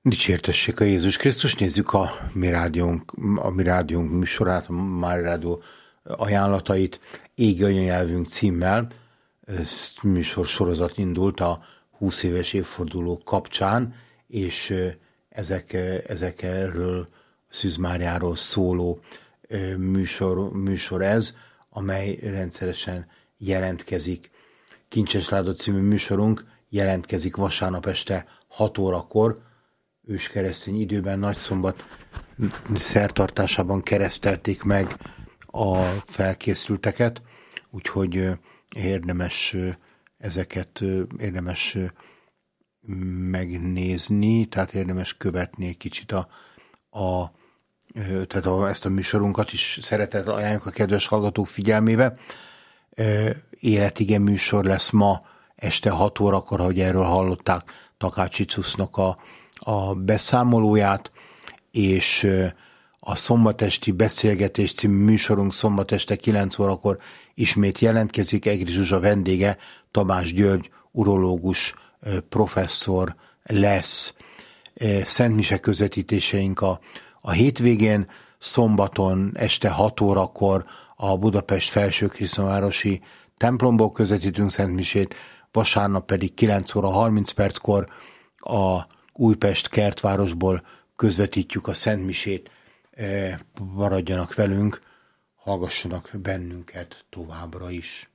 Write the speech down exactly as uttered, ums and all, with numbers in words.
Dicsértessék a Jézus Krisztus, nézzük a mi rádiónk, a mi rádiónk műsorát, a Mária Rádió ajánlatait. Égi anyanyelvünk címmel műsor sorozat indult a húsz éves évforduló kapcsán, és ezek, ezek erről Szűz Máriáról szóló műsor, műsor ez, amely rendszeresen jelentkezik. Kincses Láda című műsorunk jelentkezik vasárnap este hat órakor, őskeresztény időben, Nagyszombat szertartásában keresztelték meg a felkészülteket, úgyhogy érdemes ezeket érdemes megnézni, tehát érdemes követni egy kicsit a, a tehát a, ezt a műsorunkat is szeretettel ajánljuk a kedves hallgatók figyelmébe. Életige műsor lesz ma este hat órakor, ahogy erről hallották Takácsi Cusznak a a beszámolóját, és a szombatesti beszélgetés című műsorunk szombat este kilenc órakor ismét jelentkezik. Egri Zsuzsa vendége, Tamás György urológus professzor lesz. Szentmise közvetítéseink a, a hétvégén, szombaton este hat órakor a Budapest Felsőkrisznavárosi templomból közvetítünk szentmisét, vasárnap pedig kilenc óra harminc perckor a Újpest kertvárosból közvetítjük a szentmisét. Maradjanak velünk, hallgassanak bennünket továbbra is.